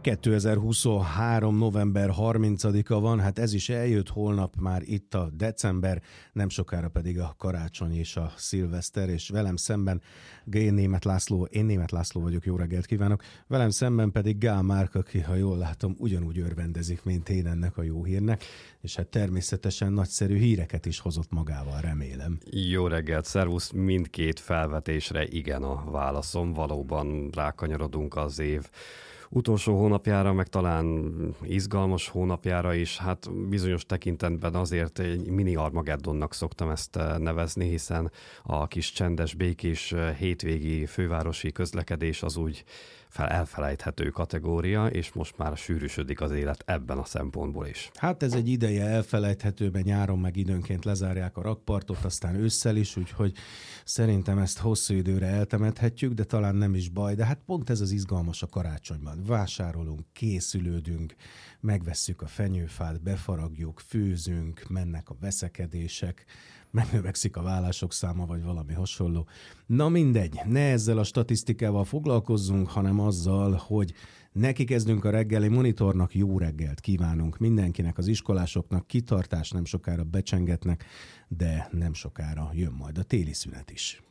2023. november 30-a van, hát ez is eljött, holnap már itt a december, nem sokára pedig a karácsony és a szilveszter, és velem szemben én Németh László vagyok, jó reggelt kívánok, velem szemben pedig Gál Márk, aki, ha jól látom, ugyanúgy örvendezik, mint én ennek a jó hírnek, és hát természetesen nagyszerű híreket is hozott magával, remélem. Jó reggelt, szervusz, mindkét felvetésre igen a válaszom, valóban rákanyarodunk az év utolsó hónapjára, meg talán izgalmas hónapjára is, hát bizonyos tekintetben azért egy mini Armageddonnak szoktam ezt nevezni, hiszen a kis csendes, békés hétvégi fővárosi közlekedés az úgy elfelejthető kategória, és most már sűrűsödik az élet ebben a szempontból is. Hát ez egy ideje elfelejthetőben, nyáron meg időnként lezárják a rakpartot, aztán ősszel is, úgyhogy szerintem ezt hosszú időre eltemethetjük, de talán nem is baj, de hát pont ez az izgalmas a karácsonyban. Vásárolunk, készülődünk, megvesszük a fenyőfát, befaragjuk, főzünk, mennek a veszekedések, megnövekszik a vállások száma, vagy valami hasonló. Na mindegy, ne ezzel a statisztikával foglalkozzunk, hanem azzal, hogy neki kezdünk a reggeli monitornak, jó reggelt kívánunk mindenkinek, az iskolásoknak, kitartás, nem sokára becsengetnek, de nem sokára jön majd a téli szünet is.